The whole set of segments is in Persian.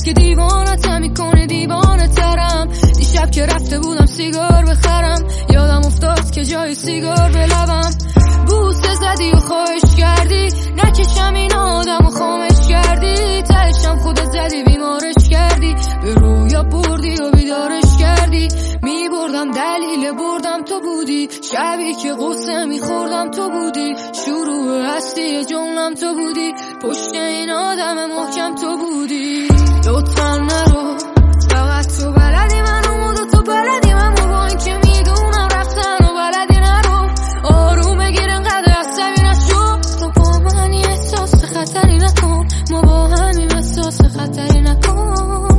که دیوانتم میکنه دیوانه ترم. دیشب که رفته بودم سیگار بخرم یادم افتاد که جای سیگار به لبم. بوسه زدی و خواهش کردی نکشم این آدم و خامش کردی. تهشم خودت زدی بیمارش کردی به رویا بردی و بیدارش کردی. میبردم دلیل بردم تو بودی. شبی که قصه میخوردم تو بودی. شروع هستی جملم تو بودی. پشت این آدم محکم تو بودی. لطفا نرو فقط تو بلدی منو و تو بلدی منو. با این که میدونم رفتن و بلدی نرو. آروم بگیر انقدر عصبی نشو. تو با منی احساس خطری نکن. ما با همیم احساس خطری نکن.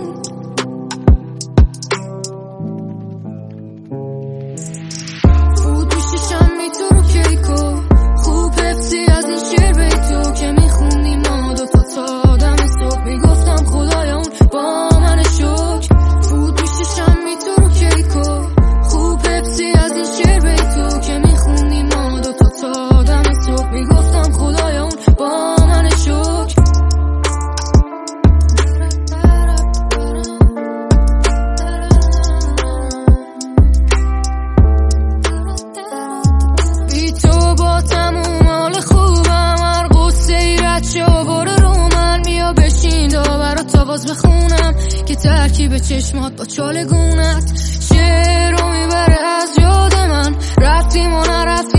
فوت میششم می تو رو کیکو. خوب حفظی از این شعر بیتو که میخوندی ما دوتا تا آدم صبح. میگفتم خدایا اون با من شک. فوت میششم می تو رو کیکو. خوب حفظی از این شعر بیتو که میخوندی ما دوتا تا آدم صبح. میگفتم خدایا اون با من شک. بی تو با تموم حال خوبم هر قصه ای رد شو برو رو من. بیا بشین داور و تاواز بخونم که ترکیب چشمات با چالگونت شعر رو میبره از یاد من. رفتیم و نرفتیم